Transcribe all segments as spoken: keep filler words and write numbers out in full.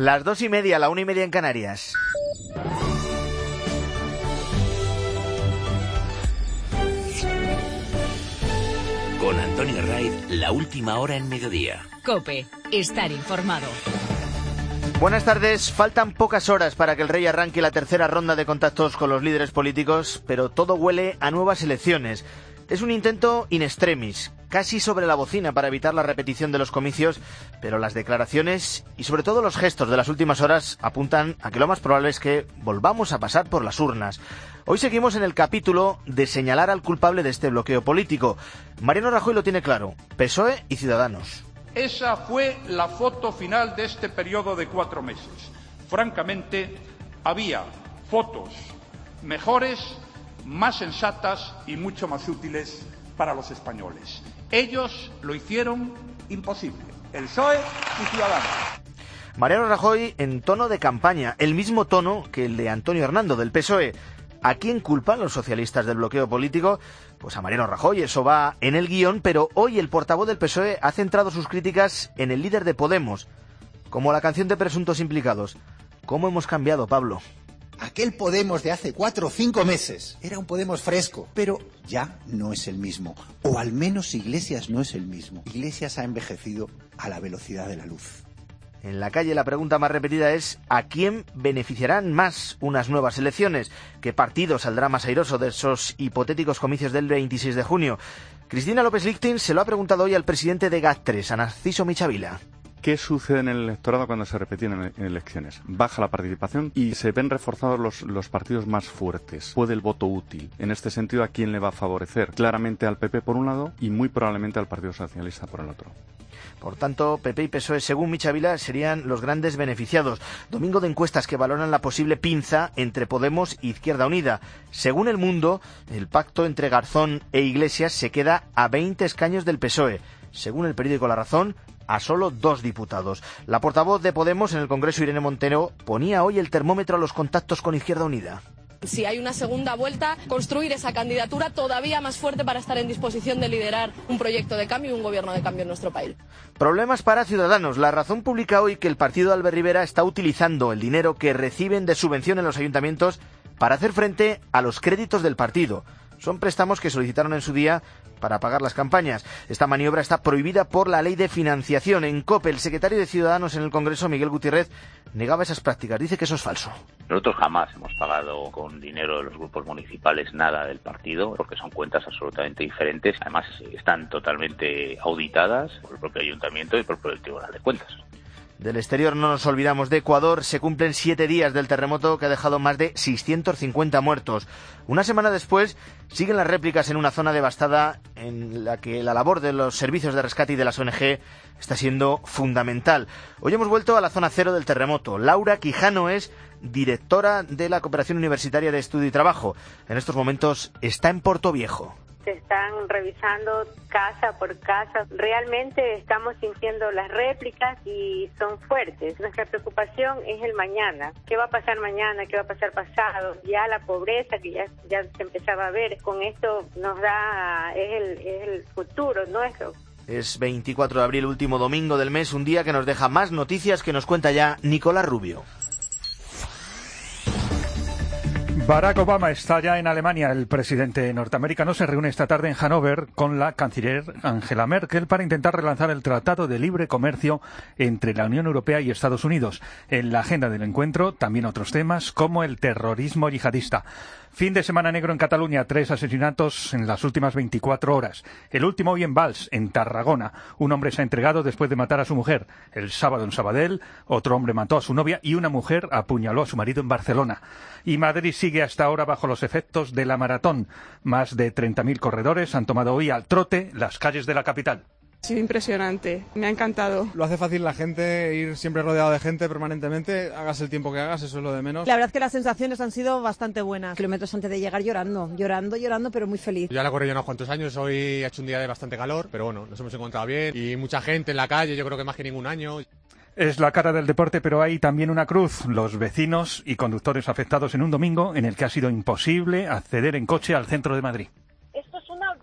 Las dos y media, la una y media en Canarias. Con Antonio Raiz, la última hora en mediodía. COPE, estar informado. Buenas tardes. Faltan pocas horas para que el Rey arranque la tercera ronda de contactos con los líderes políticos, pero todo huele a nuevas elecciones. Es un intento in extremis, casi sobre la bocina para evitar la repetición de los comicios, pero las declaraciones y sobre todo los gestos de las últimas horas apuntan a que lo más probable es que volvamos a pasar por las urnas. Hoy seguimos en el capítulo de señalar al culpable de este bloqueo político. Mariano Rajoy lo tiene claro: P S O E y Ciudadanos. Esa fue la foto final de este periodo de cuatro meses. Francamente, había fotos mejores, más sensatas y mucho más útiles para los españoles. Ellos lo hicieron imposible. El P S O E y Ciudadanos. Mariano Rajoy en tono de campaña, el mismo tono que el de Antonio Hernando del P S O E. ¿A quién culpan los socialistas del bloqueo político? Pues a Mariano Rajoy, eso va en el guión, pero hoy el portavoz del P S O E ha centrado sus críticas en el líder de Podemos, como la canción de Presuntos Implicados. ¿Cómo hemos cambiado, Pablo? Aquel Podemos de hace cuatro o cinco meses era un Podemos fresco, pero ya no es el mismo. O al menos Iglesias no es el mismo. Iglesias ha envejecido a la velocidad de la luz. En la calle la pregunta más repetida es ¿a quién beneficiarán más unas nuevas elecciones? ¿Qué partido saldrá más airoso de esos hipotéticos comicios del veintiséis de junio? Cristina López Lichtin se lo ha preguntado hoy al presidente de GAT tres, a Narciso Michavila. ¿Qué sucede en el electorado cuando se repiten en elecciones? Baja la participación y se ven reforzados los, los partidos más fuertes. Puede el voto útil. En este sentido, ¿a quién le va a favorecer? Claramente al P P por un lado y muy probablemente al Partido Socialista por el otro. Por tanto, P P y P S O E, según Michavila, serían los grandes beneficiados. Domingo de encuestas que valoran la posible pinza entre Podemos y Izquierda Unida. Según El Mundo, el pacto entre Garzón e Iglesias se queda a veinte escaños del P S O E. Según el periódico La Razón, a solo dos diputados. La portavoz de Podemos en el Congreso, Irene Montero, ponía hoy el termómetro a los contactos con Izquierda Unida. Si hay una segunda vuelta, construir esa candidatura todavía más fuerte para estar en disposición de liderar un proyecto de cambio y un gobierno de cambio en nuestro país. Problemas para Ciudadanos. La Razón publica hoy que el partido de Albert Rivera está utilizando el dinero que reciben de subvención en los ayuntamientos para hacer frente a los créditos del partido. Son préstamos que solicitaron en su día para pagar las campañas. Esta maniobra está prohibida por la ley de financiación. En COPE, el secretario de Ciudadanos en el Congreso, Miguel Gutiérrez, negaba esas prácticas. Dice que eso es falso. Nosotros jamás hemos pagado con dinero de los grupos municipales nada del partido, porque son cuentas absolutamente diferentes. Además, están totalmente auditadas por el propio ayuntamiento y por el Tribunal de Cuentas. Del exterior no nos olvidamos de Ecuador. Se cumplen siete días del terremoto que ha dejado más de seiscientos cincuenta muertos. Una semana después siguen las réplicas en una zona devastada en la que la labor de los servicios de rescate y de las O N Ge está siendo fundamental. Hoy hemos vuelto a la zona cero del terremoto. Laura Quijano es directora de la Cooperación Universitaria de Estudio y Trabajo. En estos momentos está en Portoviejo. Se están revisando casa por casa. Realmente estamos sintiendo las réplicas y son fuertes. Nuestra preocupación es el mañana. ¿Qué va a pasar mañana? ¿Qué va a pasar pasado? Ya la pobreza que ya, ya se empezaba a ver, con esto nos da, es el, es el futuro nuestro. Es veinticuatro de abril, último domingo del mes, un día que nos deja más noticias que nos cuenta ya Nicolás Rubio. Barack Obama está ya en Alemania. El presidente norteamericano se reúne esta tarde en Hannover con la canciller Angela Merkel para intentar relanzar el Tratado de Libre Comercio entre la Unión Europea y Estados Unidos. En la agenda del encuentro también otros temas como el terrorismo yihadista. Fin de semana negro en Cataluña, tres asesinatos en las últimas veinticuatro horas. El último hoy en Valls, en Tarragona. Un hombre se ha entregado después de matar a su mujer. El sábado en Sabadell, otro hombre mató a su novia y una mujer apuñaló a su marido en Barcelona. Y Madrid sigue hasta ahora bajo los efectos de la maratón. Más de treinta mil corredores han tomado hoy al trote las calles de la capital. Ha sido impresionante, me ha encantado. Lo hace fácil la gente, ir siempre rodeado de gente permanentemente, hagas el tiempo que hagas, eso es lo de menos. La verdad es que las sensaciones han sido bastante buenas. Kilómetros antes de llegar llorando, llorando, llorando, pero muy feliz. Ya la corrí ya unos cuantos años, hoy ha hecho un día de bastante calor, pero bueno, nos hemos encontrado bien y mucha gente en la calle, yo creo que más que ningún año. Es la cara del deporte, pero hay también una cruz. Los vecinos y conductores afectados en un domingo en el que ha sido imposible acceder en coche al centro de Madrid. Esto es una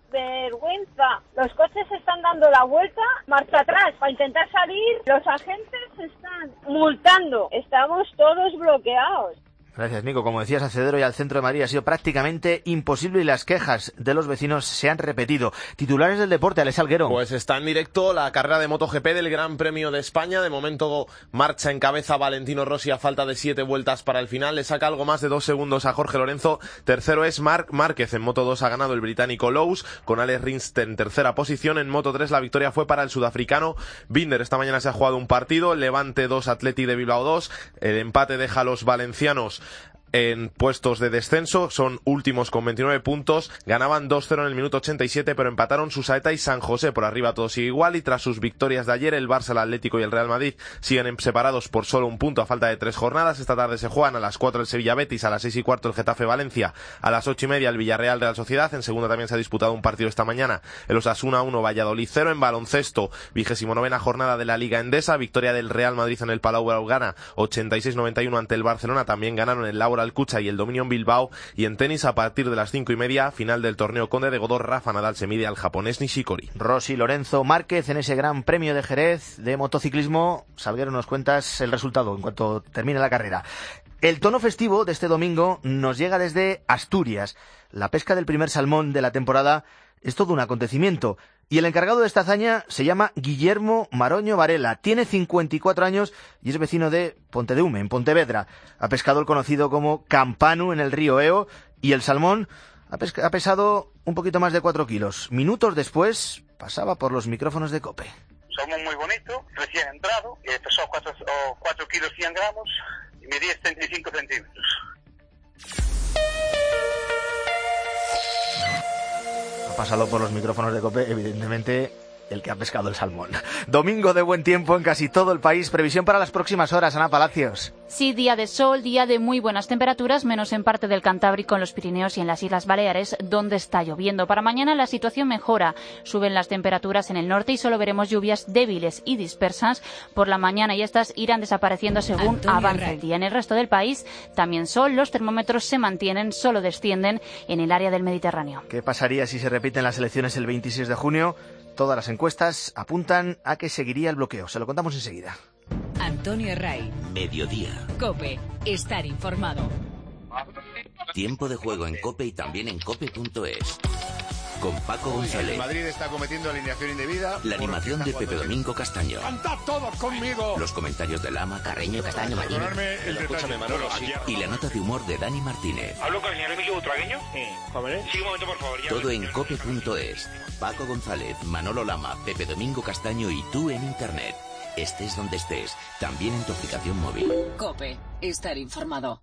vergüenza. Los coches están dando la vuelta, marcha atrás, para intentar salir. Los agentes están multando. Estamos todos bloqueados. Gracias, Nico. Como decías, a Cedero y al centro de Madrid ha sido prácticamente imposible y las quejas de los vecinos se han repetido. Titulares del deporte, Alex Alguero. Pues está en directo la carrera de MotoGP del Gran Premio de España. De momento marcha en cabeza Valentino Rossi a falta de siete vueltas para el final. Le saca algo más de dos segundos a Jorge Lorenzo. Tercero es Marc Márquez. En Moto dos ha ganado el británico Lowe's con Alex Rins en tercera posición. En Moto tres la victoria fue para el sudafricano Binder. Esta mañana se ha jugado un partido. Levante dos, Athletic de Bilbao dos. El empate deja a los valencianos en puestos de descenso, son últimos con veintinueve puntos, ganaban dos cero en el minuto ochenta y siete, pero empataron Susaeta y San José, por arriba todo sigue igual, y tras sus victorias de ayer, el Barça, el Atlético y el Real Madrid siguen separados por solo un punto a falta de tres jornadas. Esta tarde se juegan a las cuatro el Sevilla Betis, a las seis y cuarto el Getafe Valencia, a las ocho y media el Villarreal Real Sociedad. En segunda también se ha disputado un partido esta mañana, el Osasuna uno, Valladolid cero. En baloncesto, vigésimo novena jornada de la Liga Endesa, victoria del Real Madrid en el Palau Blaugrana, ochenta y seis noventa y uno ante el Barcelona. También ganaron el Laura Alcucha y el Dominion Bilbao. Y en tenis, a partir de las cinco y media, final del torneo Conde de Godó, Rafa Nadal se mide al japonés Nishikori. Rossi, Lorenzo, Márquez en ese Gran Premio de Jerez de motociclismo. Salguero, nos cuentas el resultado en cuanto termine la carrera. El tono festivo de este domingo nos llega desde Asturias. La pesca del primer salmón de la temporada es todo un acontecimiento. Y el encargado de esta hazaña se llama Guillermo Maroño Varela. Tiene cincuenta y cuatro años y es vecino de Pontedeume, en Pontevedra. Ha pescado el conocido como campanu en el río Eo y el salmón ha, pesca- ha pesado un poquito más de cuatro kilos. Minutos después pasaba por los micrófonos de COPE. Somos muy bonitos, recién entrado, que pesó cuatro kilos cien gramos y medía setenta y cinco centímetros. Ha pasado por los micrófonos de COPE, evidentemente, el que ha pescado el salmón. Domingo de buen tiempo en casi todo el país. Previsión para las próximas horas, Ana Palacios. Sí, día de sol, día de muy buenas temperaturas, menos en parte del Cantábrico, en los Pirineos y en las Islas Baleares, donde está lloviendo. Para mañana la situación mejora. Suben las temperaturas en el norte y solo veremos lluvias débiles y dispersas por la mañana, y estas irán desapareciendo según Antonio avance Rey. el día. En el resto del país también sol, los termómetros se mantienen, solo descienden en el área del Mediterráneo. ¿Qué pasaría si se repiten las elecciones el veintiséis de junio? Todas las encuestas apuntan a que seguiría el bloqueo. Se lo contamos enseguida. Antonio Ray. Mediodía. COPE. Estar informado. Tiempo de juego en COPE y también en cope punto es. Con Paco González. El Madrid está cometiendo alineación indebida. La animación de Pepe Domingo Castaño. ¡Cantad todos conmigo! Los comentarios de Lama, Carreño, Castaño, Mallín. El detalle, Manolo, Y la nota de humor de Dani Martínez. ¿Hablo con el señor Emilio Butragueño? Sí. ¿Jóvenes? Sí, un momento, por favor. Ya Todo en cope punto es. Paco González, Manolo Lama, Pepe Domingo Castaño y tú en Internet. Estés donde estés, también en tu aplicación móvil. COPE. Estar informado.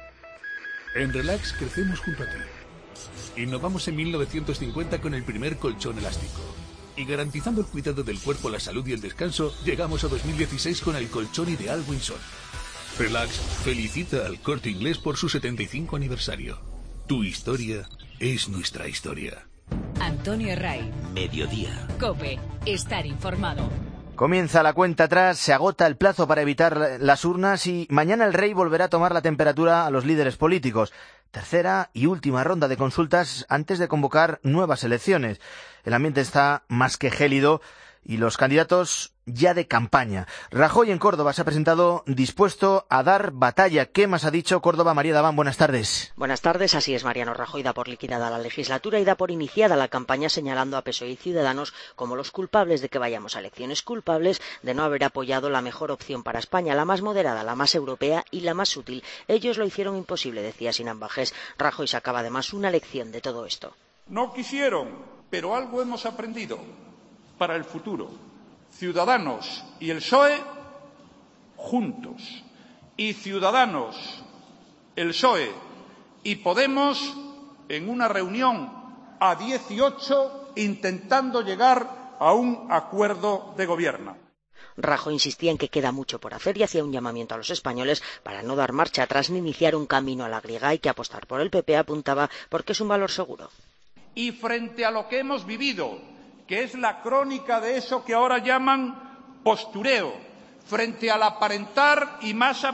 En Relax crecemos junto a ti. Innovamos en mil novecientos cincuenta con el primer colchón elástico. Y garantizando el cuidado del cuerpo, la salud y el descanso, llegamos a dos mil dieciséis con el colchón ideal Windsor. Relax felicita al Corte Inglés por su setenta y cinco aniversario. Tu historia es nuestra historia. Antonio Ray. Mediodía. COPE. Estar informado. Comienza la cuenta atrás, se agota el plazo para evitar las urnas y mañana el Rey volverá a tomar la temperatura a los líderes políticos. Tercera y última ronda de consultas antes de convocar nuevas elecciones. El ambiente está más que gélido y los candidatos ya de campaña. Rajoy en Córdoba se ha presentado dispuesto a dar batalla. ¿Qué más ha dicho Córdoba? María Daván, buenas tardes. Buenas tardes, así es. Mariano Rajoy da por liquidada la legislatura y da por iniciada la campaña, señalando a P S O E y Ciudadanos como los culpables de que vayamos a elecciones, culpables de no haber apoyado la mejor opción para España, la más moderada, la más europea y la más útil. Ellos lo hicieron imposible, decía sin ambajes. Rajoy sacaba además una lección de todo esto. No quisieron, pero algo hemos aprendido para el futuro. Ciudadanos y el P S O E juntos, y Ciudadanos, el P S O E y Podemos en una reunión a dieciocho intentando llegar a un acuerdo de gobierno. Rajoy insistía en que queda mucho por hacer y hacía un llamamiento a los españoles para no dar marcha atrás ni iniciar un camino a la griega. Hay que apostar por el P P, apuntaba, porque es un valor seguro. Y frente a lo que hemos vivido, que es la crónica de eso que ahora llaman postureo, frente al aparentar y más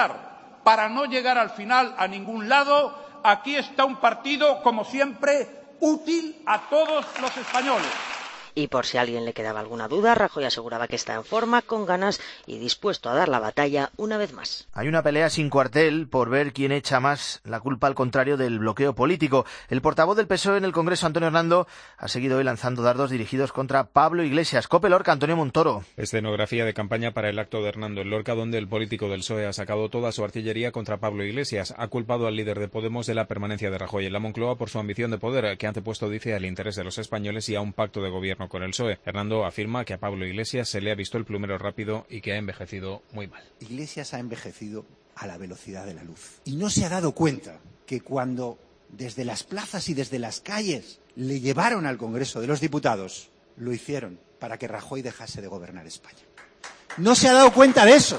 aparentar, para no llegar al final a ningún lado, aquí está un partido, como siempre, útil a todos los españoles. Y por si a alguien le quedaba alguna duda, Rajoy aseguraba que está en forma, con ganas y dispuesto a dar la batalla una vez más. Hay una pelea sin cuartel por ver quién echa más la culpa al contrario del bloqueo político. El portavoz del P S O E en el Congreso, Antonio Hernando, ha seguido hoy lanzando dardos dirigidos contra Pablo Iglesias. Cope Lorca, Antonio Montoro. Escenografía de campaña para el acto de Hernando en Lorca, donde el político del P S O E ha sacado toda su artillería contra Pablo Iglesias. Ha culpado al líder de Podemos de la permanencia de Rajoy en la Moncloa por su ambición de poder, que ha antepuesto, dice, al interés de los españoles y a un pacto de gobierno con el P S O E. Hernando afirma que a Pablo Iglesias se le ha visto el plumero rápido y que ha envejecido muy mal. Iglesias ha envejecido a la velocidad de la luz. Y no se ha dado cuenta que cuando desde las plazas y desde las calles le llevaron al Congreso de los Diputados, lo hicieron para que Rajoy dejase de gobernar España. No se ha dado cuenta de eso.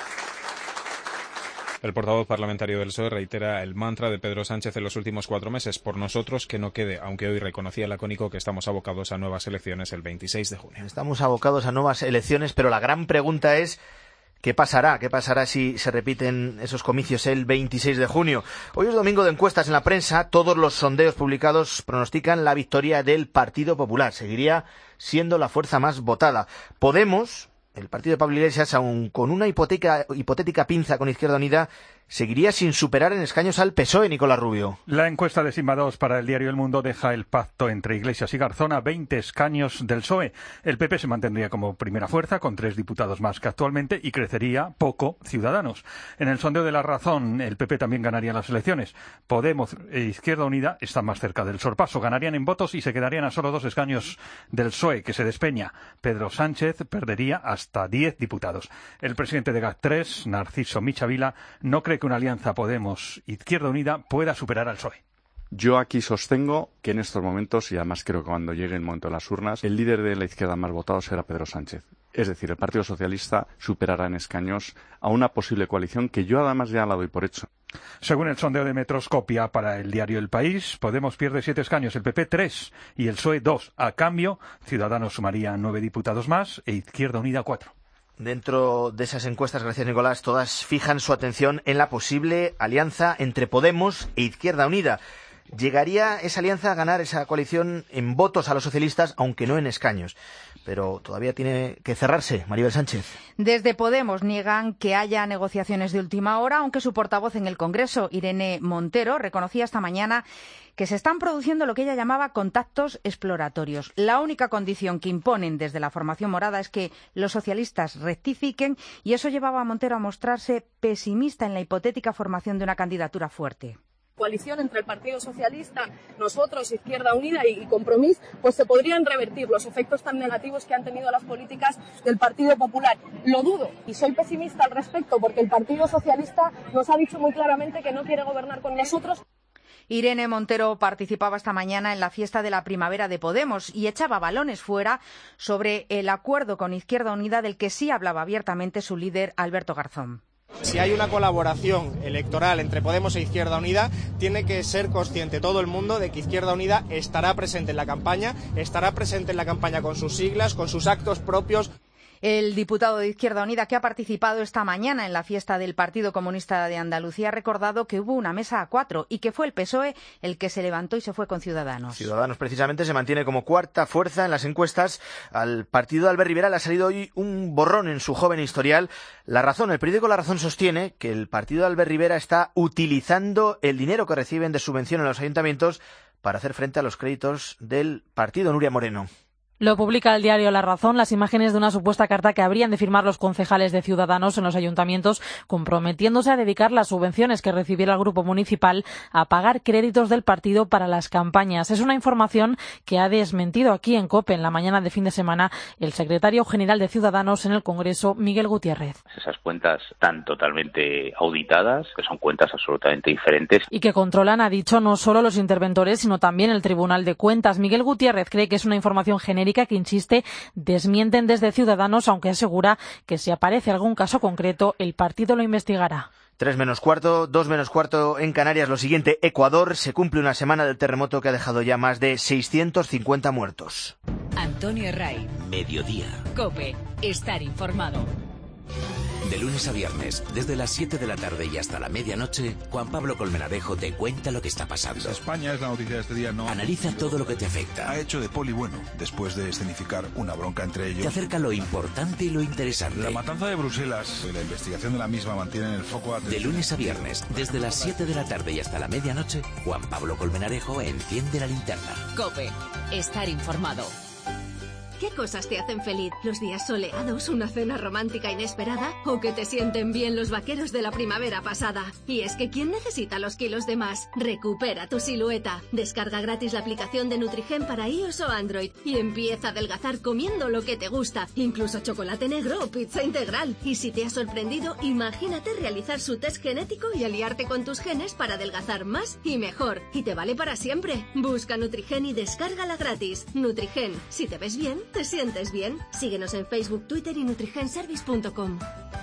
El portavoz parlamentario del P S O E reitera el mantra de Pedro Sánchez en los últimos cuatro meses: por nosotros que no quede, aunque hoy reconocía lacónico que estamos abocados a nuevas elecciones el veintiséis de junio. Estamos abocados a nuevas elecciones, pero la gran pregunta es ¿qué pasará? ¿Qué pasará si se repiten esos comicios el veintiséis de junio? Hoy es domingo de encuestas en la prensa. Todos los sondeos publicados pronostican la victoria del Partido Popular. Seguiría siendo la fuerza más votada. Podemos, el partido de Pablo Iglesias, aun con una hipoteca, hipotética pinza con Izquierda Unida, seguiría sin superar en escaños al P S O E, Nicolás Rubio. La encuesta de Sigma dos para el diario El Mundo deja el pacto entre Iglesias y Garzón a veinte escaños del P S O E. El P P se mantendría como primera fuerza, con tres diputados más que actualmente, y crecería poco Ciudadanos. En el sondeo de La Razón, el P P también ganaría las elecciones. Podemos e Izquierda Unida están más cerca del sorpaso. Ganarían en votos y se quedarían a solo dos escaños del P S O E, que se despeña. Pedro Sánchez perdería hasta diez diputados. El presidente de G A C tres, Narciso Michavila, no cree que una alianza Podemos-Izquierda Unida pueda superar al P S O E. Yo aquí sostengo que en estos momentos, y además creo que cuando llegue el momento de las urnas, el líder de la izquierda más votado será Pedro Sánchez. Es decir, el Partido Socialista superará en escaños a una posible coalición que yo además ya la doy por hecho. Según el sondeo de Metroscopia para el diario El País, Podemos pierde siete escaños, el P P tres y el P S O E dos. A cambio, Ciudadanos sumaría nueve diputados más e Izquierda Unida cuatro. Dentro de esas encuestas, gracias Nicolás, todas fijan su atención en la posible alianza entre Podemos e Izquierda Unida. ¿Llegaría esa alianza a ganar esa coalición en votos a los socialistas, aunque no en escaños? Pero todavía tiene que cerrarse. Maribel Sánchez. Desde Podemos niegan que haya negociaciones de última hora, aunque su portavoz en el Congreso, Irene Montero, reconocía esta mañana que se están produciendo lo que ella llamaba contactos exploratorios. La única condición que imponen desde la formación morada es que los socialistas rectifiquen, y eso llevaba a Montero a mostrarse pesimista en la hipotética formación de una candidatura fuerte. Coalición entre el Partido Socialista, nosotros, Izquierda Unida y Compromís, pues se podrían revertir los efectos tan negativos que han tenido las políticas del Partido Popular. Lo dudo y soy pesimista al respecto porque el Partido Socialista nos ha dicho muy claramente que no quiere gobernar con nosotros. Irene Montero participaba esta mañana en la fiesta de la primavera de Podemos y echaba balones fuera sobre el acuerdo con Izquierda Unida del que sí hablaba abiertamente su líder, Alberto Garzón. Si hay una colaboración electoral entre Podemos e Izquierda Unida, tiene que ser consciente todo el mundo de que Izquierda Unida estará presente en la campaña, estará presente en la campaña con sus siglas, con sus actos propios. El diputado de Izquierda Unida, que ha participado esta mañana en la fiesta del Partido Comunista de Andalucía, ha recordado que hubo una mesa a cuatro y que fue el P S O E el que se levantó y se fue con Ciudadanos. Ciudadanos precisamente se mantiene como cuarta fuerza en las encuestas. Al partido de Albert Rivera le ha salido hoy un borrón en su joven historial. La Razón, el periódico La Razón sostiene que el partido de Albert Rivera está utilizando el dinero que reciben de subvención en los ayuntamientos para hacer frente a los créditos del partido. Nuria Moreno. Lo publica el diario La Razón, las imágenes de una supuesta carta que habrían de firmar los concejales de Ciudadanos en los ayuntamientos, comprometiéndose a dedicar las subvenciones que recibiera el grupo municipal a pagar créditos del partido para las campañas. Es una información que ha desmentido aquí en COPE en la mañana de fin de semana el secretario general de Ciudadanos en el Congreso, Miguel Gutiérrez. Esas cuentas están totalmente auditadas, que son cuentas absolutamente diferentes. Y que controlan, ha dicho, no solo los interventores, sino también el Tribunal de Cuentas. Miguel Gutiérrez cree que es una información genérica que, insiste, desmienten desde Ciudadanos, aunque asegura que si aparece algún caso concreto, el partido lo investigará. Tres menos cuarto, dos menos cuarto en Canarias. Lo siguiente, Ecuador. Se cumple una semana del terremoto que ha dejado ya más de seiscientos cincuenta muertos. Antonio Ray. Mediodía. COPE. Estar informado. De lunes a viernes, desde las siete de la tarde y hasta la medianoche, Juan Pablo Colmenarejo te cuenta lo que está pasando. España es la noticia de este día, no. Analiza todo lo que te afecta. Ha hecho de poli bueno, después de escenificar una bronca entre ellos. Te acerca lo importante y lo interesante. La matanza de Bruselas, la investigación de la misma mantiene en el foco de atención. De lunes a viernes, desde las siete de la tarde y hasta la medianoche, Juan Pablo Colmenarejo enciende la linterna. COPE. Estar informado. ¿Qué cosas te hacen feliz? ¿Los días soleados, una cena romántica inesperada? ¿O que te sienten bien los vaqueros de la primavera pasada? Y es que ¿quién necesita los kilos de más? Recupera tu silueta. Descarga gratis la aplicación de Nutrigen para iOS o Android y empieza a adelgazar comiendo lo que te gusta, incluso chocolate negro o pizza integral. Y si te ha sorprendido, imagínate realizar su test genético y aliarte con tus genes para adelgazar más y mejor. Y te vale para siempre. Busca Nutrigen y descárgala gratis. Nutrigen, si te ves bien, ¿te sientes bien? Síguenos en Facebook, Twitter y nutrigenservice punto com.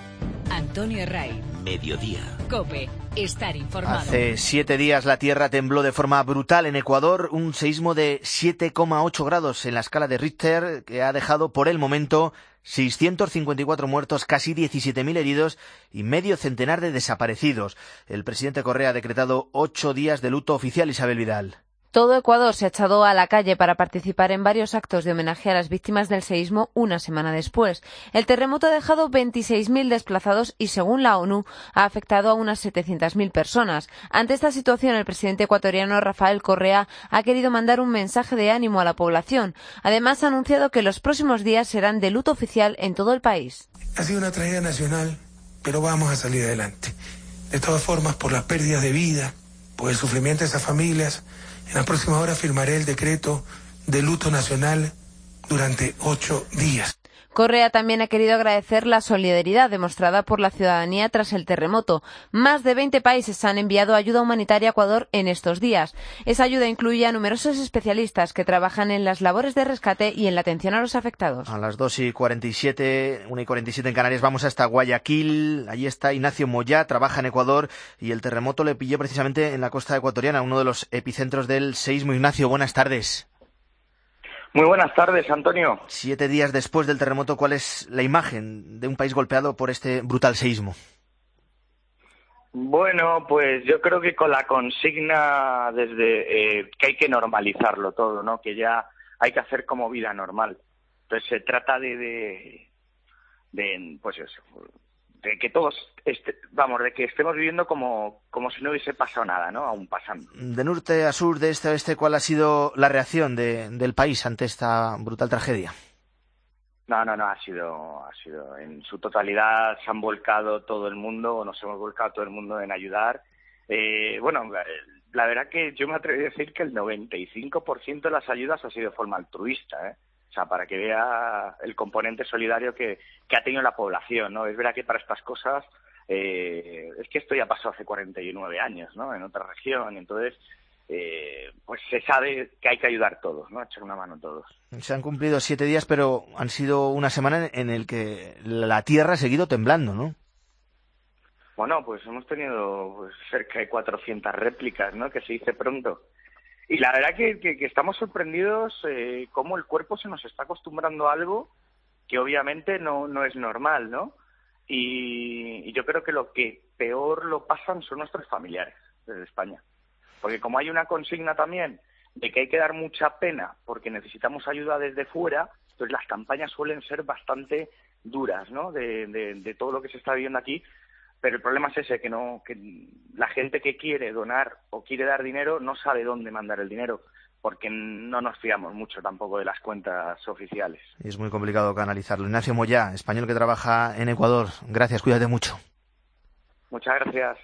Antonio Ray. Mediodía. COPE. Estar informado. Hace siete días la tierra tembló de forma brutal en Ecuador, un seísmo de siete coma ocho grados en la escala de Richter que ha dejado por el momento seiscientos cincuenta y cuatro muertos, casi diecisiete mil heridos y medio centenar de desaparecidos. El presidente Correa ha decretado ocho días de luto oficial. Isabel Vidal. Todo Ecuador se ha echado a la calle para participar en varios actos de homenaje a las víctimas del seísmo una semana después. El terremoto ha dejado veintiséis mil desplazados y, según la ONU, ha afectado a unas setecientas mil personas. Ante esta situación, el presidente ecuatoriano Rafael Correa ha querido mandar un mensaje de ánimo a la población. Además, ha anunciado que los próximos días serán de luto oficial en todo el país. Ha sido una tragedia nacional, pero vamos a salir adelante. De todas formas, por las pérdidas de vida, por el sufrimiento de esas familias, en las próximas horas firmaré el decreto de luto nacional durante ocho días. Correa también ha querido agradecer la solidaridad demostrada por la ciudadanía tras el terremoto. Más de veinte países han enviado ayuda humanitaria a Ecuador en estos días. Esa ayuda incluye a numerosos especialistas que trabajan en las labores de rescate y en la atención a los afectados. A las dos y cuarenta y siete, una y cuarenta y siete en Canarias, vamos hasta Guayaquil. Allí está Ignacio Moyá, trabaja en Ecuador y el terremoto le pilló precisamente en la costa ecuatoriana, uno de los epicentros del seísmo. Ignacio, buenas tardes. Muy buenas tardes, Antonio. Siete días después del terremoto, ¿cuál es la imagen de un país golpeado por este brutal seísmo? Bueno, pues yo creo que con la consigna desde eh, que hay que normalizarlo todo, ¿no? Que ya hay que hacer como vida normal. Entonces se trata de, de, de pues eso, de que todos, este, vamos, de que estemos viviendo como, como si no hubiese pasado nada, ¿no? Aún pasando. De norte a sur, de este a oeste, ¿cuál ha sido la reacción de, del país ante esta brutal tragedia? No, no, no, ha sido, ha sido, en su totalidad se han volcado todo el mundo, o nos hemos volcado todo el mundo en ayudar. Eh, bueno, la, la verdad que yo me atrevería a decir que el noventa y cinco por ciento de las ayudas ha sido de forma altruista, ¿eh? O sea, para que vea el componente solidario que, que ha tenido la población, ¿no? Es verdad que para estas cosas, eh, es que esto ya pasó hace cuarenta y nueve años, ¿no? En otra región, entonces, eh, pues se sabe que hay que ayudar todos, ¿no? Echar una mano todos. Se han cumplido siete días, pero han sido una semana en el que la tierra ha seguido temblando, ¿no? Bueno, pues hemos tenido pues, cerca de cuatrocientas réplicas, ¿no? Que se dice pronto. Y la verdad que, que, que estamos sorprendidos eh, cómo el cuerpo se nos está acostumbrando a algo que obviamente no, no es normal, ¿no? Y, y yo creo que lo que peor lo pasan son nuestros familiares desde España. Porque como hay una consigna también de que hay que dar mucha pena porque necesitamos ayuda desde fuera, entonces las campañas suelen ser bastante duras, ¿no? De, de, de todo lo que se está viviendo aquí. Pero el problema es ese, que no, que la gente que quiere donar o quiere dar dinero no sabe dónde mandar el dinero, porque no nos fiamos mucho tampoco de las cuentas oficiales. Y es muy complicado canalizarlo. Ignacio Moyá, español que trabaja en Ecuador. Gracias, cuídate mucho. Muchas gracias.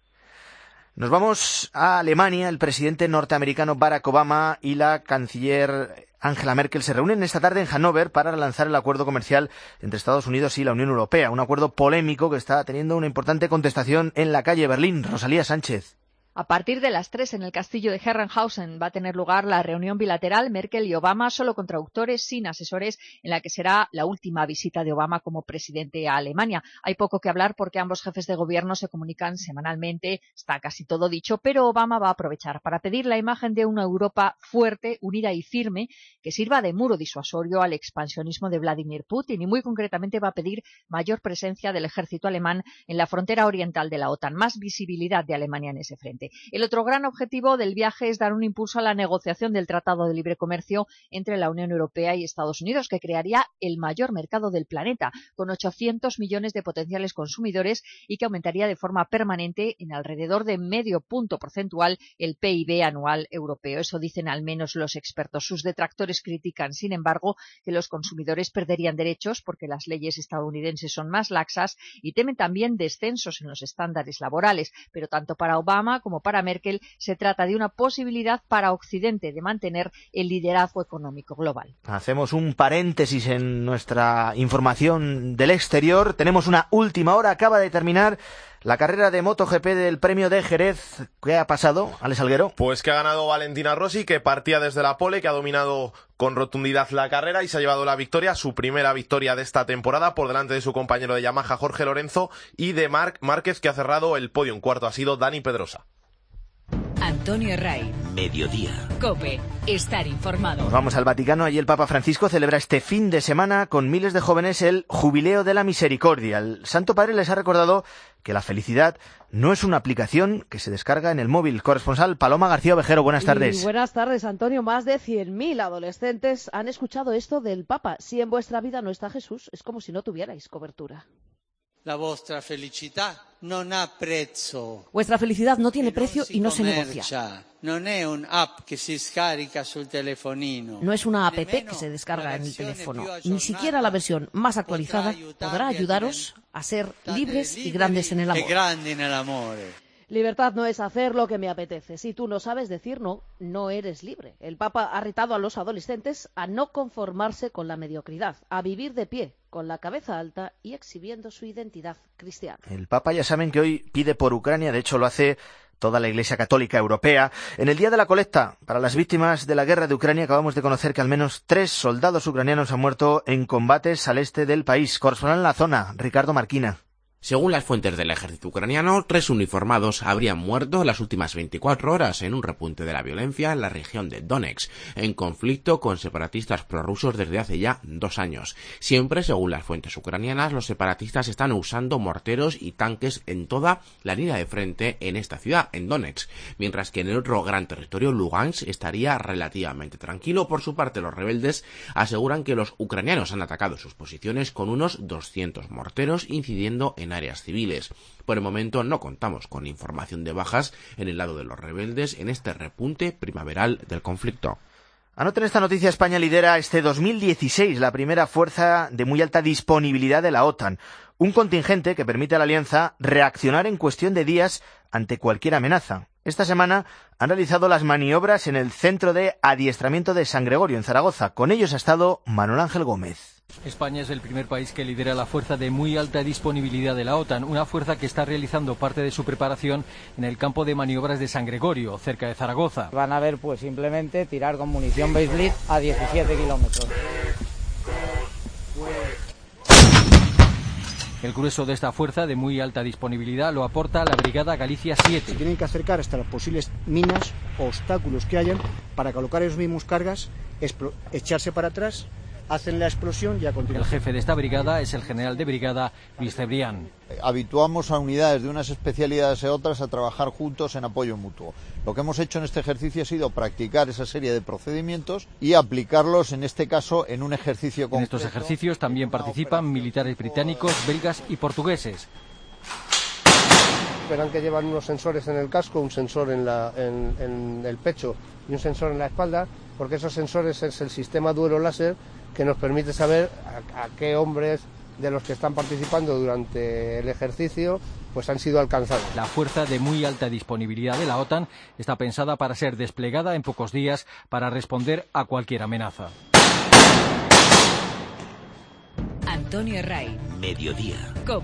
Nos vamos a Alemania. El presidente norteamericano Barack Obama y la canciller Angela Merkel se reúnen esta tarde en Hannover para relanzar el acuerdo comercial entre Estados Unidos y la Unión Europea. Un acuerdo polémico que está teniendo una importante contestación en la calle Berlín. Rosalía Sánchez. A partir de las tres en el castillo de Herrenhausen va a tener lugar la reunión bilateral Merkel y Obama, solo con traductores, sin asesores, en la que será la última visita de Obama como presidente a Alemania. Hay poco que hablar porque ambos jefes de gobierno se comunican semanalmente, está casi todo dicho, pero Obama va a aprovechar para pedir la imagen de una Europa fuerte, unida y firme, que sirva de muro disuasorio al expansionismo de Vladimir Putin, y muy concretamente va a pedir mayor presencia del ejército alemán en la frontera oriental de la OTAN, más visibilidad de Alemania en ese frente. El otro gran objetivo del viaje es dar un impulso a la negociación del Tratado de Libre Comercio entre la Unión Europea y Estados Unidos, que crearía el mayor mercado del planeta, con ochocientos millones de potenciales consumidores y que aumentaría de forma permanente en alrededor de medio punto porcentual el P I B anual europeo. Eso dicen al menos los expertos. Sus detractores critican, sin embargo, que los consumidores perderían derechos porque las leyes estadounidenses son más laxas y temen también descensos en los estándares laborales. Pero tanto para Obama como para Merkel se trata de una posibilidad para Occidente de mantener el liderazgo económico global. Hacemos un paréntesis en nuestra información del exterior. Tenemos una última hora. Acaba de terminar la carrera de MotoGP del Premio de Jerez. ¿Qué ha pasado, Alex Alguero? Pues que ha ganado Valentina Rossi, que partía desde la pole, que ha dominado con rotundidad la carrera y se ha llevado la victoria, su primera victoria de esta temporada, por delante de su compañero de Yamaha, Jorge Lorenzo, y de Marc Márquez, que ha cerrado el podio. En cuarto ha sido Dani Pedrosa. Antonio Ray. Mediodía. COPE. Estar informado. Nos vamos al Vaticano. Allí el Papa Francisco celebra este fin de semana con miles de jóvenes el Jubileo de la Misericordia. El Santo Padre les ha recordado que la felicidad no es una aplicación que se descarga en el móvil. Corresponsal Paloma García Ovejero, buenas tardes. Y buenas tardes, Antonio. Más de cien mil adolescentes han escuchado esto del Papa. Si en vuestra vida no está Jesús, es como si no tuvierais cobertura. La vostra felicità non ha prezzo. Vuestra felicidad no tiene precio y no se negocia. Non è un'app che si scarica sul telefonino. No es una app que se descarga en el teléfono. Ni siquiera la versión más actualizada podrá ayudaros a ser libres y grandes en el amor. E grandi nell'amore. Libertad no es hacer lo que me apetece. Si tú no sabes decir no, no eres libre. El Papa ha retado a los adolescentes a no conformarse con la mediocridad, a vivir de pie, con la cabeza alta y exhibiendo su identidad cristiana. El Papa, ya saben que hoy pide por Ucrania, de hecho lo hace toda la Iglesia Católica Europea. En el día de la colecta para las víctimas de la guerra de Ucrania acabamos de conocer que al menos tres soldados ucranianos han muerto en combates al este del país. Corresponsal en la zona, Ricardo Marquina. Según las fuentes del ejército ucraniano, tres uniformados habrían muerto en las últimas veinticuatro horas en un repunte de la violencia en la región de Donetsk, en conflicto con separatistas prorrusos desde hace ya dos años. Siempre, según las fuentes ucranianas, los separatistas están usando morteros y tanques en toda la línea de frente en esta ciudad, en Donetsk, mientras que en el otro gran territorio, Lugansk, estaría relativamente tranquilo. Por su parte, los rebeldes aseguran que los ucranianos han atacado sus posiciones con unos doscientos morteros, incidiendo en áreas civiles. Por el momento no contamos con información de bajas en el lado de los rebeldes en este repunte primaveral del conflicto. Anoten esta noticia: España lidera este dos mil dieciséis la primera fuerza de muy alta disponibilidad de la OTAN, un contingente que permite a la alianza reaccionar en cuestión de días ante cualquier amenaza. Esta semana han realizado las maniobras en el centro de adiestramiento de San Gregorio, en Zaragoza. Con ellos ha estado Manuel Ángel Gómez. España es el primer país que lidera la fuerza de muy alta disponibilidad de la OTAN, una fuerza que está realizando parte de su preparación en el campo de maniobras de San Gregorio, cerca de Zaragoza. Van a ver pues simplemente tirar con munición Baselit a diecisiete kilómetros. El grueso de esta fuerza de muy alta disponibilidad lo aporta la Brigada Galicia siete. Se tienen que acercar hasta las posibles minas o obstáculos que hayan para colocar esos mismos cargas, echarse para atrás, hacen la explosión y a continuación. El jefe de esta brigada es el general de brigada Luis Cebrián. Habituamos a unidades de unas especialidades a otras a trabajar juntos en apoyo mutuo. Lo que hemos hecho en este ejercicio ha sido practicar esa serie de procedimientos y aplicarlos, en este caso, en un ejercicio concreto. En estos ejercicios también participan militares británicos, belgas y portugueses. Verán que llevan unos sensores en el casco, un sensor en, la, en, en el pecho y un sensor en la espalda, porque esos sensores es el sistema duelo láser que nos permite saber a, a qué hombres de los que están participando durante el ejercicio pues han sido alcanzados. La fuerza de muy alta disponibilidad de la OTAN está pensada para ser desplegada en pocos días para responder a cualquier amenaza. Antonio Ray. Mediodía. COPE.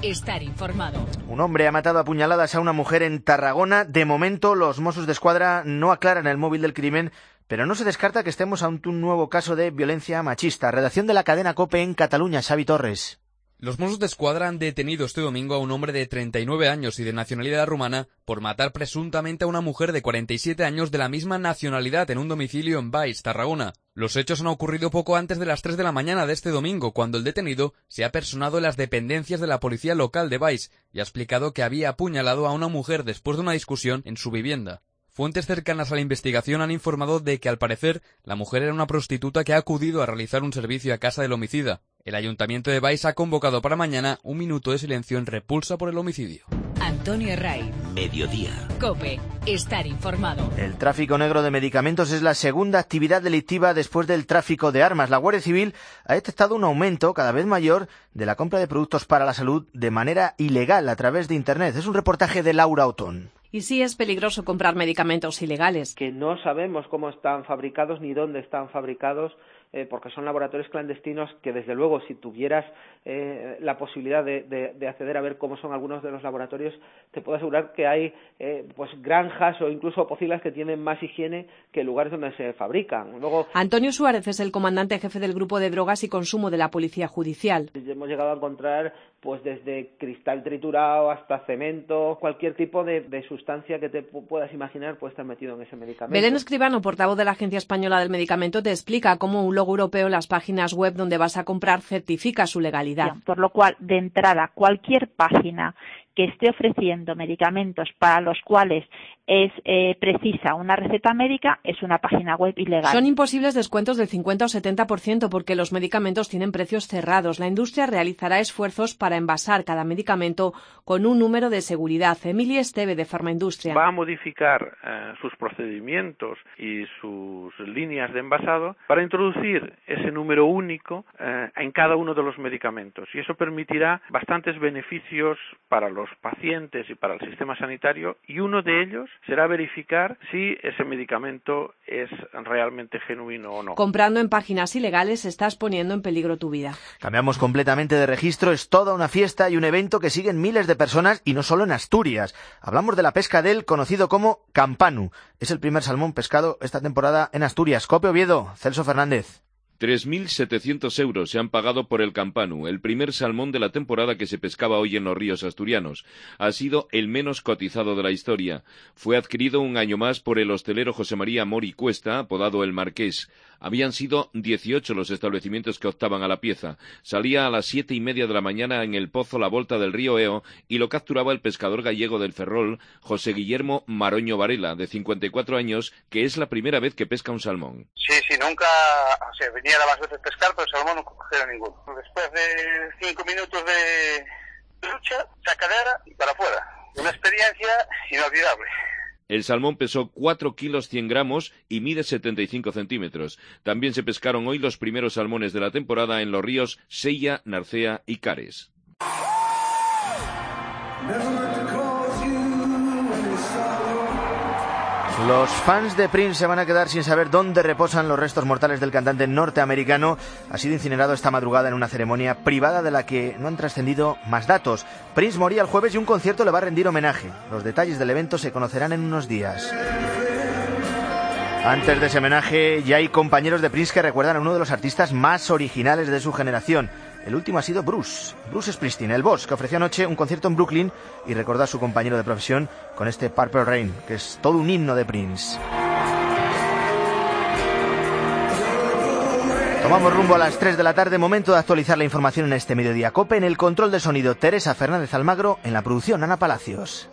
estar informado. Un hombre ha matado a puñaladas a una mujer en Tarragona. De momento, los Mossos d'Esquadra no aclaran el móvil del crimen, pero no se descarta que estemos ante un nuevo caso de violencia machista. Redacción de la cadena COPE en Cataluña, Xavi Torres. Los Mossos d'Esquadra han detenido este domingo a un hombre de treinta y nueve años y de nacionalidad rumana por matar presuntamente a una mujer de cuarenta y siete años de la misma nacionalidad en un domicilio en Valls, Tarragona. Los hechos han ocurrido poco antes de las tres de la mañana de este domingo, cuando el detenido se ha personado en las dependencias de la policía local de Valls y ha explicado que había apuñalado a una mujer después de una discusión en su vivienda. Fuentes cercanas a la investigación han informado de que, al parecer, la mujer era una prostituta que ha acudido a realizar un servicio a casa del homicida. El Ayuntamiento de Valls ha convocado para mañana un minuto de silencio en repulsa por el homicidio. Antonio Ray. Mediodía. COPE. Estar informado. El tráfico negro de medicamentos es la segunda actividad delictiva después del tráfico de armas. La Guardia Civil ha detectado un aumento cada vez mayor de la compra de productos para la salud de manera ilegal a través de Internet. Es un reportaje de Laura Otón. Y sí es peligroso comprar medicamentos ilegales. Que no sabemos cómo están fabricados ni dónde están fabricados, eh, porque son laboratorios clandestinos que, desde luego, si tuvieras eh, la posibilidad de, de, de acceder a ver cómo son algunos de los laboratorios, te puedo asegurar que hay eh, pues granjas o incluso pocilas que tienen más higiene que lugares donde se fabrican. Luego, Antonio Suárez es el comandante jefe del Grupo de Drogas y Consumo de la Policía Judicial. Hemos llegado a encontrar pues desde cristal triturado hasta cemento, cualquier tipo de, de sustancia que te puedas imaginar puede estar metido en ese medicamento. Belén Escribano, portavoz de la Agencia Española del Medicamento, te explica cómo un logo europeo en las páginas web donde vas a comprar certifica su legalidad. Por lo cual, de entrada, cualquier página que esté ofreciendo medicamentos para los cuales es eh, precisa una receta médica es una página web ilegal. Son imposibles descuentos del cincuenta o setenta por ciento porque los medicamentos tienen precios cerrados. La industria realizará esfuerzos para envasar cada medicamento con un número de seguridad. Emilia Esteve, de Farmaindustria. Va a modificar eh, sus procedimientos y sus líneas de envasado para introducir ese número único eh, en cada uno de los medicamentos, y eso permitirá bastantes beneficios para los pacientes y para el sistema sanitario, y uno de ellos será verificar si ese medicamento es realmente genuino o no. Comprando en páginas ilegales estás poniendo en peligro tu vida. Cambiamos completamente de registro. Es toda una fiesta y un evento que siguen miles de personas, y no solo en Asturias. Hablamos de la pesca del conocido como campanu. Es el primer salmón pescado esta temporada en Asturias. COPE Oviedo, Celso Fernández. tres mil setecientos euros se han pagado por el campanu, el primer salmón de la temporada que se pescaba hoy en los ríos asturianos. Ha sido el menos cotizado de la historia. Fue adquirido un año más por el hostelero José María Mori Cuesta, apodado El Marqués. Habían sido dieciocho los establecimientos que optaban a la pieza. Salía a las siete y media de la mañana en el pozo La Volta del río Eo y lo capturaba el pescador gallego del Ferrol, José Guillermo Maroño Varela, de cincuenta y cuatro años, que es la primera vez que pesca un salmón. Sí, sí, nunca, o sea, venía a las veces pescar, pero el salmón no cogieron ninguno. Después de cinco minutos de lucha, sacadera y para afuera. Una experiencia inolvidable. El salmón pesó cuatro kilos cien gramos y mide setenta y cinco centímetros. También se pescaron hoy los primeros salmones de la temporada en los ríos Sella, Narcea y Cares. Los fans de Prince se van a quedar sin saber dónde reposan los restos mortales del cantante norteamericano. Ha sido incinerado esta madrugada en una ceremonia privada de la que no han trascendido más datos. Prince moría el jueves y un concierto le va a rendir homenaje. Los detalles del evento se conocerán en unos días. Antes de ese homenaje, ya hay compañeros de Prince que recuerdan a uno de los artistas más originales de su generación. El último ha sido Bruce, Bruce Springsteen, el boss, que ofreció anoche un concierto en Brooklyn y recordó a su compañero de profesión con este Purple Rain, que es todo un himno de Prince. Tomamos rumbo a las tres de la tarde, momento de actualizar la información en este Mediodía COPE. En el control de sonido, Teresa Fernández Almagro, en la producción, Ana Palacios.